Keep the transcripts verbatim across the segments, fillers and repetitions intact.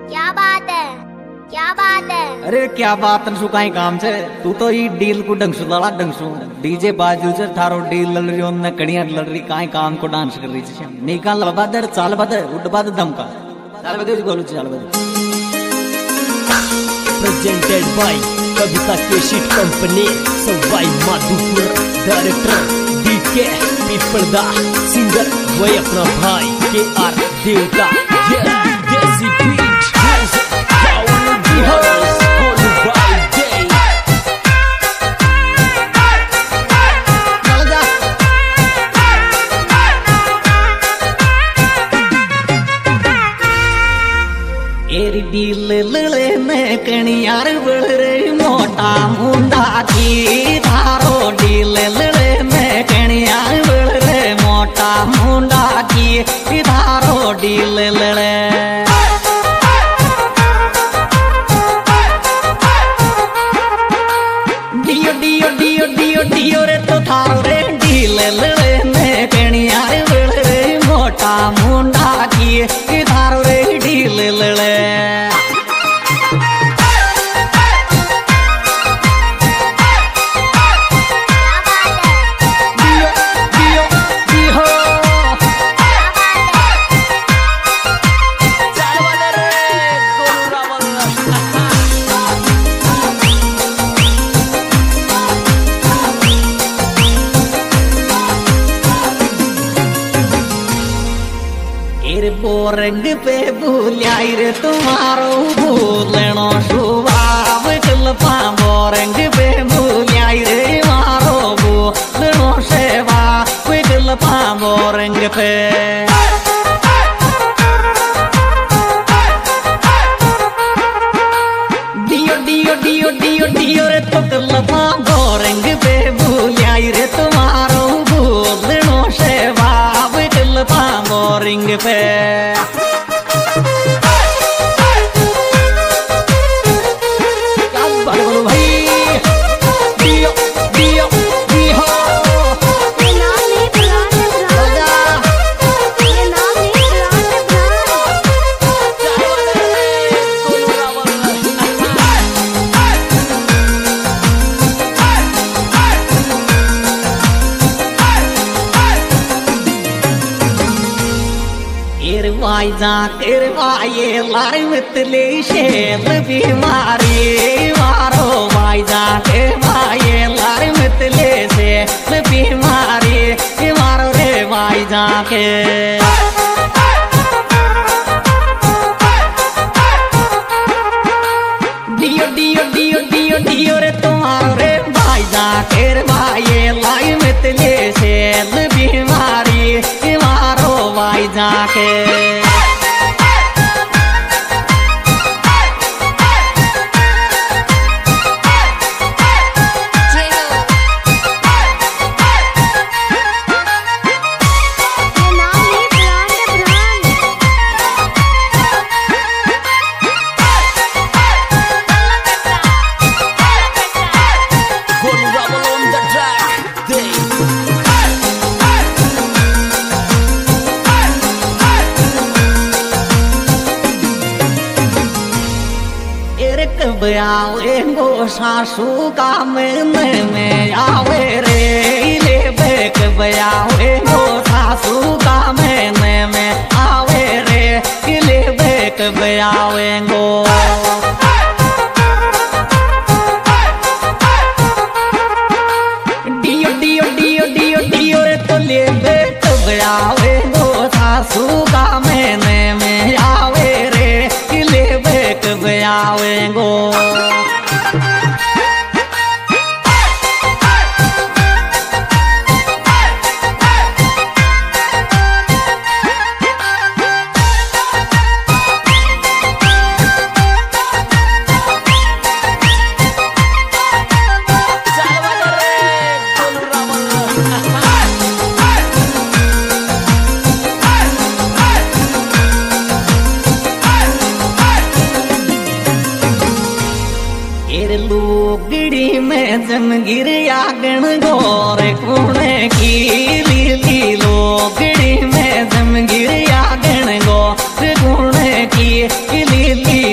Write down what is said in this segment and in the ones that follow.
क्या बात है, क्या बात है। अरे क्या बात न सुकाई काम से तू तो ई डील को डंगसु लड़ा डंगसु डीजे बाजू से थारो डील लड़ रही ओने कड़ियां लड़ रही काई काम को डांस कर रही छे निकाल लबादर चाल बदर उड बाद धमका चाल बदर गोलू चाल बदर। प्रेजेंटेड बाय कविता केशिट company Sawai Madhopur director DK Pipalda singer वही अपना भाई K R Devta yes desi beat power बिहार्स गोलू बाय डे चल जा एरी डील लले ने कणियार बड़ रे मोटा मुंडा की थारो डील लले ने कणियार बड़ रे मोटा मुंडा की थारो डील लले डियो डियो डियो डियो डियो रे तो थारो रे डील लले ने कणियार बड़ रे मोटा मुंडा की थारो रे डील लले बोरंग पे भूलियाई रे तुम्हारो भूलनो स्वभाव कल्पा बोरंग पे भूलियाई रे मारो भूलनो सेवा कल्पा बोरंग पे डियो डियो डियो डियो डियो रे तो कल्पा बोरंग पे भूलियाई रे तुम्हारो भूलनो सेवा कल्पा बोरंग पे वाई जा कर वाये लारे मितले शेल बीमारी मारो वाई जा के वाये लारे मितले शेल बीमारी मारो रे वाई जा के डियो डियो डियो डियो डियो रे तुम्हारो रे वाई जा कर वाये लारे मितले शेल बीमारी मारो वाई जा के कब आवे गो सासू का महीने में आवे रे ले बे कब आवे गो सासू का महीने में आवे रे ले बे कब आवे गो डियो डियो डियो डियो डियो रे तो ले बे कब आवे गो सासू का महीने में आवे रे ले बे कब आवे गो लोगड़ी में जमगिर आगन गोर कुणे की लीली लोगड़ी में जमगिर आगन गोर कुणे की लीली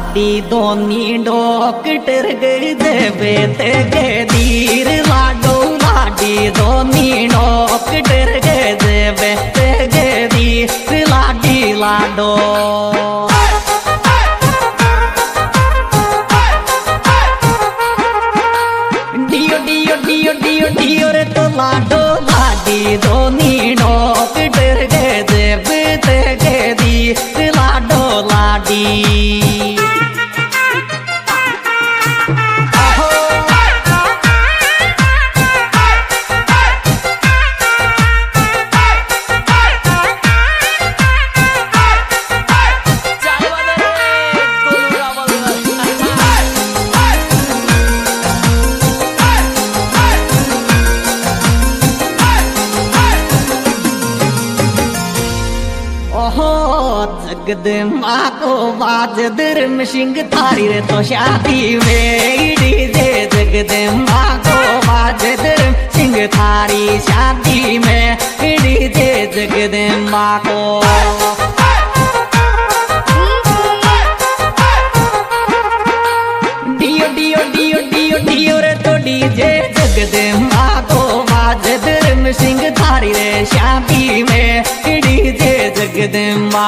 लाडी दोनी डॉक्टर गई देवे ते गदीर लाडो लाडी दोनी डॉक्टर गई देवे ते गदीर लाडी लाडो डियो डियो डियो डियो डियो रे तो लाडो लाडी दोनी डॉक्टर गई देवे ते गदीर लाडो लाडी जगदम्बा को बाज धर्म सिंह थारी रे तो शादी में डीजे जगदम्बा को बाज धर्म सिंह थारी शादी में डीजे जगदम्बा को डियो डियो डियो डियो डियो रे तो डीजे जगदम्बा को बाज धर्म सिंह थारी रे शादी में डीजे जगदम्बा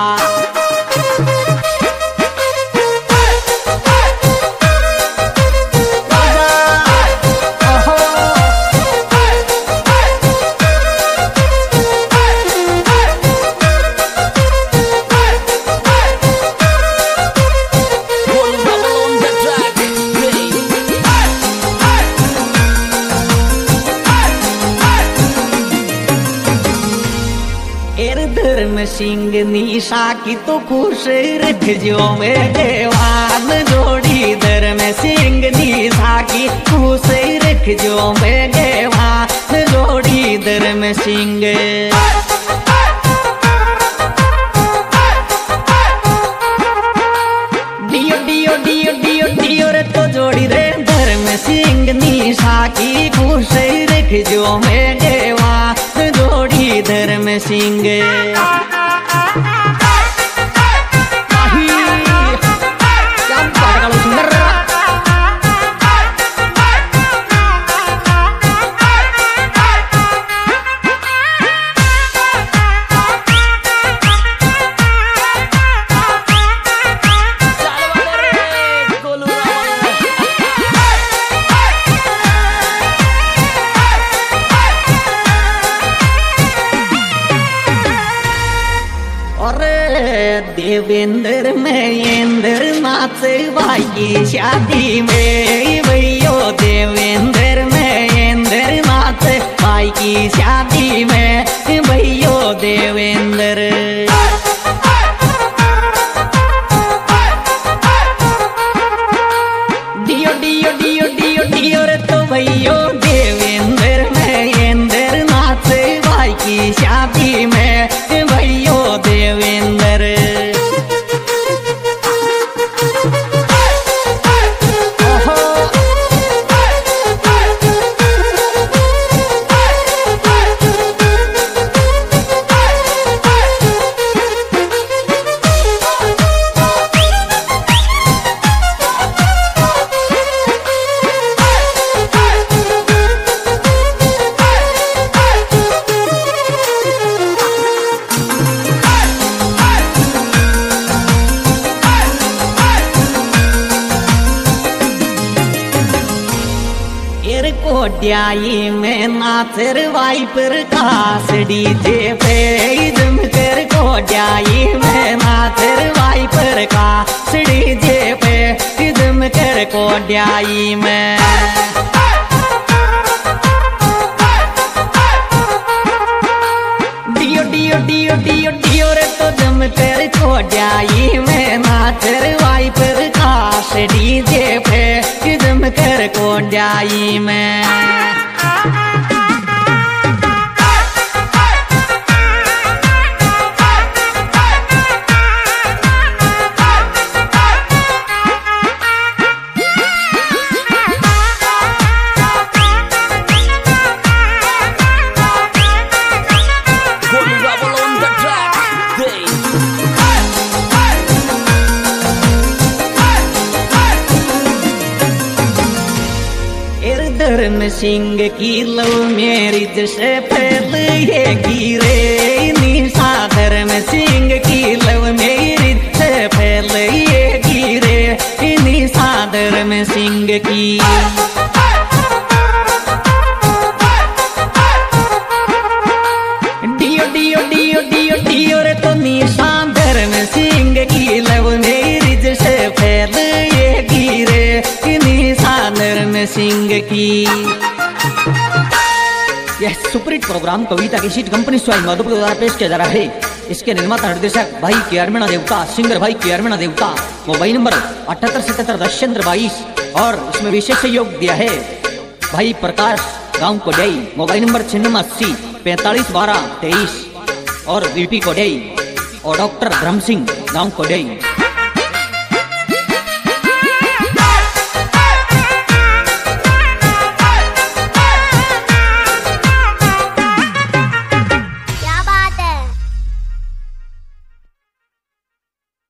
धर्म सिंह निशा की तो खुश रख जो में देवान जोड़ी धर्म सिंह निशा की खुश रख जो में देवान जोड़ी धर्म सिंह डियो डियो डियो डियो डियो रे तो जोड़ी रे धर्म सिंह निशा की खुश रख जो में देवान जोड़ी धर्म सिंह देवेंद्र महेंद्र नाथ भाई की शादी में भैयो देवेंद्र महेंद्र नाथ भाई की शादी में भैयो देवेंद्र डियो डियो डियो डियो डियो रे तो भैयो देवेंद्र महेंद्र नाथ भाई की शादी में भैयो देवेंद्र कोट्याई में नाचर वाइपर कास डीजे पे जम कर कोट्याई में नाचर वाइपर कास डीजे पे जम कर कोट्याई में डियो डियो डियो डियो डियो रे तो जम कर कोट्याई में नाचर वाइपर कास डीजे पे जम कर कोट्याई में धर्म सिंह की लव मैरिज से फैल ये गिरे निशा धर्म सिंह की लव मैरिज से फैल ये गिरे निशा धर्म सिंह की। डियो डियो डियो डियो डियो रे तो निशा धर्म सिंह की लव मैरिज से फैल ये गिरे निशा धर्म सिंह की। यह सुपरहिट प्रोग्राम कविता की शीट कंपनी स्वाई मधुपुर द्वारा पेश किया जा रहा है। इसके निर्माता निर्देशक भाई के अरमेणा देवता, सिंगर भाई के अरमेणा देवता। मोबाइल नंबर अठहत्तर सतहत्तर दशचंद्र बाईस और इसमें विशेष सहयोग दिया है भाई प्रकाश गांव कोडई। मोबाइल नंबर छिन्नम अस्सी पैंतालीस बारह तेईस और वीपी कोडई और डॉक्टर धर्म सिंह गांव कोडई।